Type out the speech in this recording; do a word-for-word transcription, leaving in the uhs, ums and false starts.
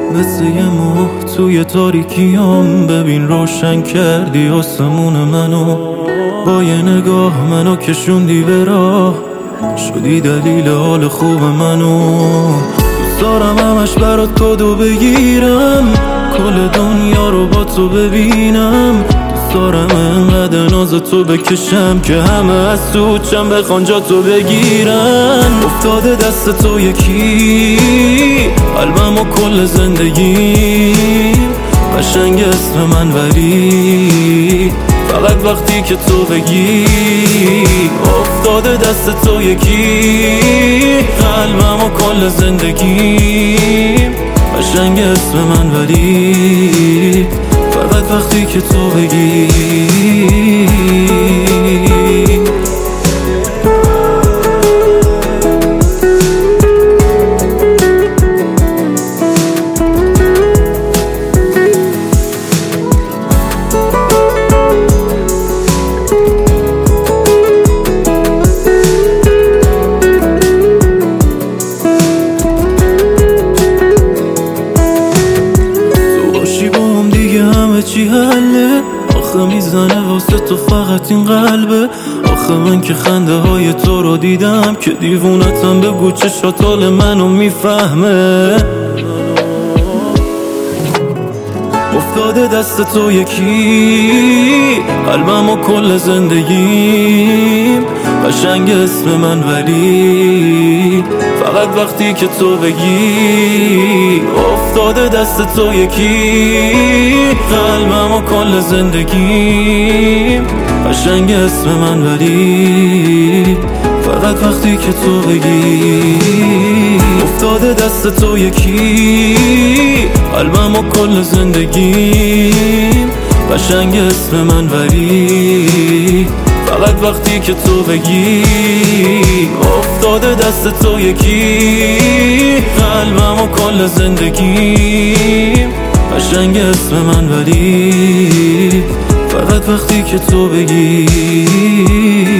مثل یه ماه توی تاریکیام، ببین روشن کردی آسمون منو، با یه نگاه منو کشوندی به راه، شدی دلیل حال خوب منو. دوست دارم همش برات کادو بگیرم، کل دنیا رو با تو ببینم. دوست دارم انقدر ناز تو بکشم که همه از تو چم بخوان جا تو بگیرن. افتاده دست تو یکی قلبم و کل زندگیم، قشنگ اسم من ولی فقط وقتی که تو بگی. افتاده دست تو یکی قلبم و کل زندگیم، قشنگ اسم من ولی فقط وقتی که تو بگی. چی حله؟ آخه میزنه واسه تو فقط این قلبه. آخه من که خنده های تو رو دیدم که دیوونتم، بگو چشات حال منو میفهمه. افتاده دست تو یکی قلبم و کل زندگیم، قشنگ اسم من ولی فقط وقتی که تو بگی. افتاده دست تو یکی قلبم و کل زندگیم، قشنگ اسم من ولی فقط وقتی که تو بگی. افتاده دست تو یکی قلبم و کل زندگیم، قشنگ اسم من ولی فقط وقتی که تو بگی. افتاده دست تو یکی قلبم و کل زندگیم، قشنگ اسم من ولی فقط وقتی که تو بگی.